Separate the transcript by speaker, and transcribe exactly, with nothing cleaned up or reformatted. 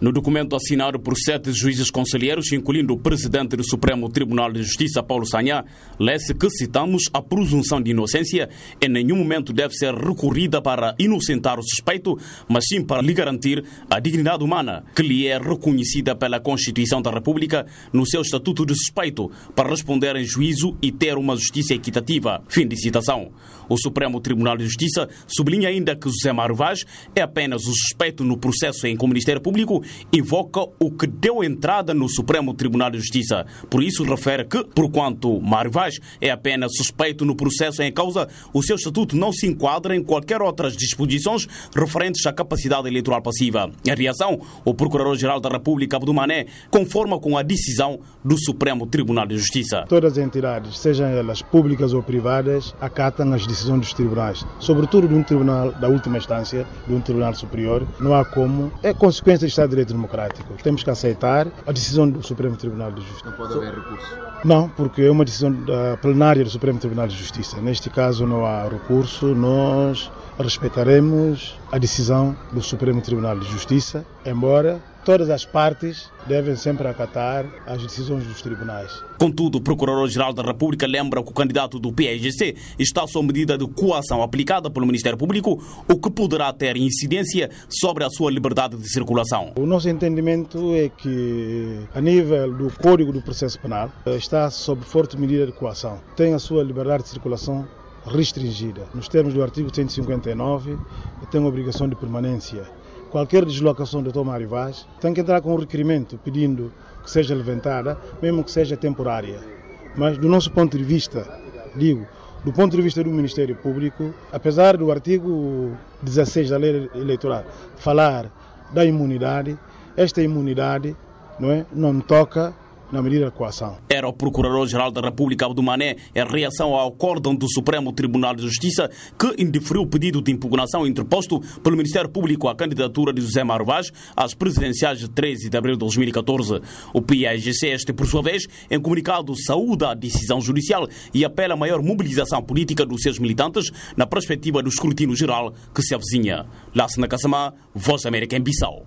Speaker 1: No documento assinado por sete juízes conselheiros, incluindo o presidente do Supremo Tribunal de Justiça, Paulo Sanha, lê-se que, citamos, a presunção de inocência em nenhum momento deve ser recorrida para inocentar o suspeito, mas sim para lhe garantir a dignidade humana, que lhe é reconhecida pela Constituição da República no seu estatuto de suspeito, para responder em juízo e ter uma justiça equitativa. Fim de citação. O Supremo Tribunal de Justiça sublinha ainda que José Mário Vaz é apenas o suspeito no processo em que o Ministério Público invoca o que deu entrada no Supremo Tribunal de Justiça. Por isso, refere que, porquanto Mário Vaz é apenas suspeito no processo em causa, o seu estatuto não se enquadra em qualquer outras disposições referentes à capacidade eleitoral passiva. Em reação, o Procurador-Geral da República, Abdul Mané, conforma com a decisão do Supremo Tribunal de Justiça.
Speaker 2: Todas as entidades, sejam elas públicas ou privadas, acatam as decisões dos tribunais, sobretudo de um tribunal da última instância, de um tribunal superior. Não há como. É consequência do Estado de Direito Democrático. Temos que aceitar a decisão do Supremo Tribunal de Justiça.
Speaker 3: Não pode haver recurso?
Speaker 2: Não, porque é uma decisão da plenária do Supremo Tribunal de Justiça. Neste caso não há recurso, nós respeitaremos a decisão do Supremo Tribunal de Justiça, embora todas as partes devem sempre acatar as decisões dos tribunais.
Speaker 1: Contudo, o Procurador-Geral da República lembra que o candidato do P A I G C está sob medida de coação aplicada pelo Ministério Público, o que poderá ter incidência sobre a sua liberdade de circulação.
Speaker 2: O nosso entendimento é que, a nível do Código do Processo Penal, está sob forte medida de coação. Tem a sua liberdade de circulação restringida. Nos termos do artigo cento e cinquenta e nove, tem a obrigação de permanência. Qualquer deslocação do doutor Mário Vaz tem que entrar com um requerimento pedindo que seja levantada, mesmo que seja temporária. Mas, do nosso ponto de vista, digo, do ponto de vista do Ministério Público, apesar do artigo dezesseis da Lei Eleitoral falar da imunidade, esta imunidade não, é, não toca na medida de coação.
Speaker 1: Era o Procurador-Geral da República, Abdul Mané, em reação ao acórdão do Supremo Tribunal de Justiça, que indeferiu o pedido de impugnação interposto pelo Ministério Público à candidatura de José Mário Vaz às presidenciais de treze de abril de dois mil e catorze. O P A I G C, este por sua vez, em comunicado, saúda a decisão judicial e apela a maior mobilização política dos seus militantes na perspectiva do escrutínio geral que se avizinha. Lassana Kassamá, Voz da América em Bissau.